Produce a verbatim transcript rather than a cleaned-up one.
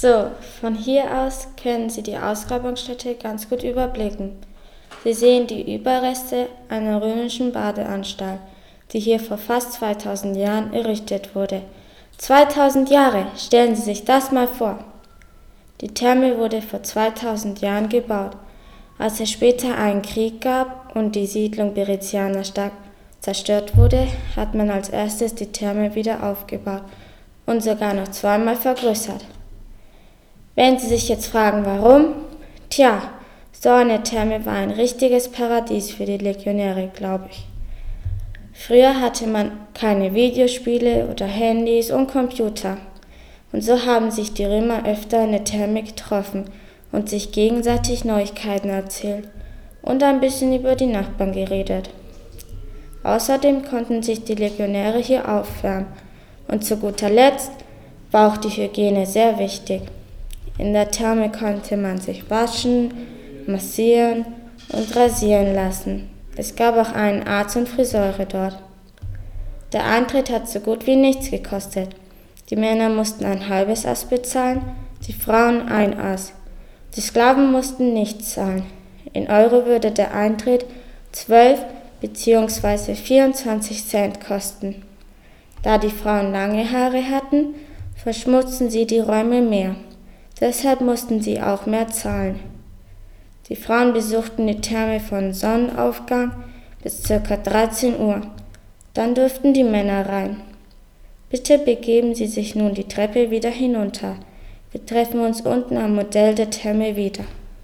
So, von hier aus können Sie die Ausgrabungsstätte ganz gut überblicken. Sie sehen die Überreste einer römischen Badeanstalt, die hier vor fast zweitausend Jahren errichtet wurde. zweitausend Jahre, stellen Sie sich das mal vor! Die Therme wurde vor zweitausend Jahren gebaut. Als es später einen Krieg gab und die Siedlung Beriziana stark zerstört wurde, hat man als erstes die Therme wieder aufgebaut und sogar noch zweimal vergrößert. Wenn Sie sich jetzt fragen, warum? Tja, so eine Therme war ein richtiges Paradies für die Legionäre, glaube ich. Früher hatte man keine Videospiele oder Handys und Computer. Und so haben sich die Römer öfter in der Therme getroffen und sich gegenseitig Neuigkeiten erzählt und ein bisschen über die Nachbarn geredet. Außerdem konnten sich die Legionäre hier aufwärmen. Und zu guter Letzt war auch die Hygiene sehr wichtig. In der Therme konnte man sich waschen, massieren und rasieren lassen. Es gab auch einen Arzt und Friseure dort. Der Eintritt hat so gut wie nichts gekostet. Die Männer mussten ein halbes Ass bezahlen, die Frauen ein Ass. Die Sklaven mussten nichts zahlen. In Euro würde der Eintritt zwölf bzw. vierundzwanzig Cent kosten. Da die Frauen lange Haare hatten, verschmutzten sie die Räume mehr. Deshalb mussten sie auch mehr zahlen. Die Frauen besuchten die Therme von Sonnenaufgang bis ca. dreizehn Uhr. Dann durften die Männer rein. Bitte begeben Sie sich nun die Treppe wieder hinunter. Wir treffen uns unten am Modell der Therme wieder.